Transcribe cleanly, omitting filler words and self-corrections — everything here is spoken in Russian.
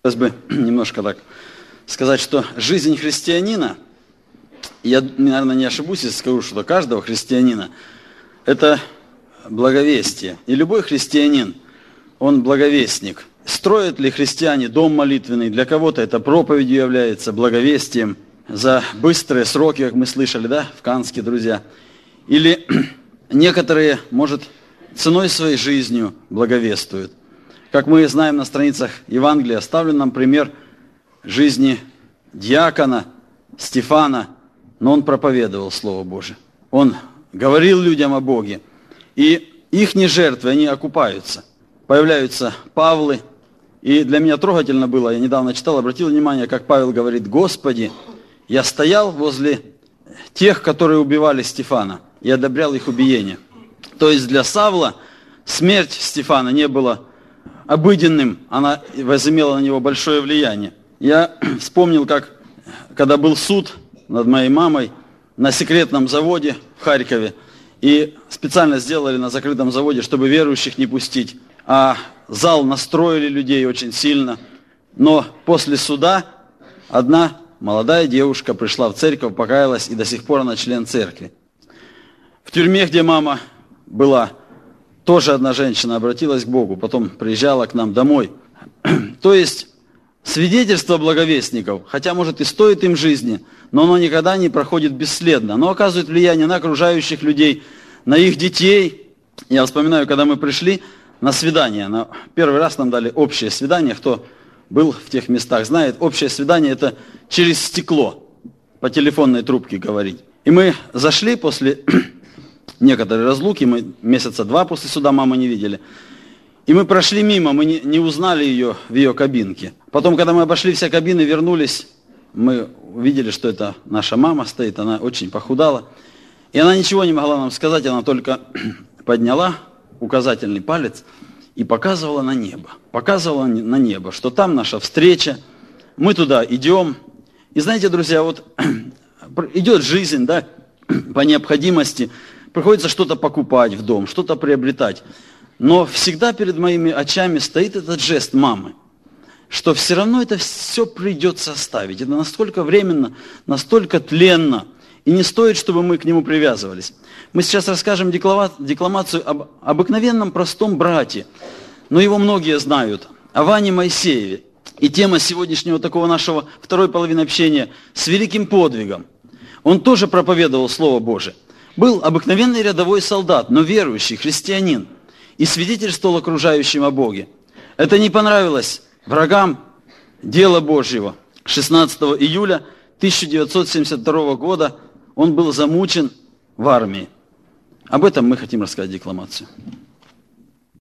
Хотелось бы немножко так сказать, что жизнь христианина, я, наверное, не ошибусь, если скажу, что каждого христианина – это благовестие. И любой христианин, он благовестник. Строят ли христиане дом молитвенный? Для кого-то это проповедью является, благовестием за быстрые сроки, как мы слышали, да, в Канске, друзья. Или некоторые, может, ценой своей жизнью благовествуют. Как мы знаем на страницах Евангелия, оставлен нам пример жизни диакона Стефана, но он проповедовал Слово Божие. Он говорил людям о Боге, и их жертвы, они окупаются. Появляются Павлы, и для меня трогательно было, я недавно читал, обратил внимание, как Павел говорит: «Господи, я стоял возле тех, которые убивали Стефана, и одобрял их убиение». То есть для Савла смерть Стефана не была обыденным, она возымела на него большое влияние. Я вспомнил, как, когда был суд над моей мамой на секретном заводе в Харькове, и специально сделали на закрытом заводе, чтобы верующих не пустить, а зал настроили людей очень сильно. Но после суда одна молодая девушка пришла в церковь, покаялась, и до сих пор она член церкви. В тюрьме, где мама была, тоже одна женщина обратилась к Богу, потом приезжала к нам домой. То есть свидетельство благовестников, хотя, может, и стоит им жизни, но оно никогда не проходит бесследно. Оно оказывает влияние на окружающих людей, на их детей. Я вспоминаю, когда мы пришли на свидание, первый раз нам дали общее свидание, кто был в тех местах, знает, общее свидание – это через стекло, по телефонной трубке говорить. И мы зашли после некоторые разлуки, мы месяца 2 после суда мамы не видели. И мы прошли мимо, мы не узнали ее в ее кабинке. Потом, когда мы обошли все кабины, вернулись, мы увидели, что это наша мама стоит, она очень похудала. И она ничего не могла нам сказать, она только подняла указательный палец и показывала на небо. Показывала на небо, что там наша встреча, мы туда идем. И знаете, друзья, вот идет жизнь, да, по необходимости, приходится что-то покупать в дом, что-то приобретать. Но всегда перед моими очами стоит этот жест мамы, что все равно это все придется оставить. Это настолько временно, настолько тленно, и не стоит, чтобы мы к нему привязывались. Мы сейчас расскажем декламацию об обыкновенном простом брате, но его многие знают, о Ване Моисееве. И тема сегодняшнего такого нашего второй половины общения с великим подвигом. Он тоже проповедовал Слово Божие. Был обыкновенный рядовой солдат, но верующий, христианин, и свидетельствовал окружающим о Боге. Это не понравилось врагам дела Божьего. 16 июля 1972 года он был замучен в армии. Об этом мы хотим рассказать декламацию.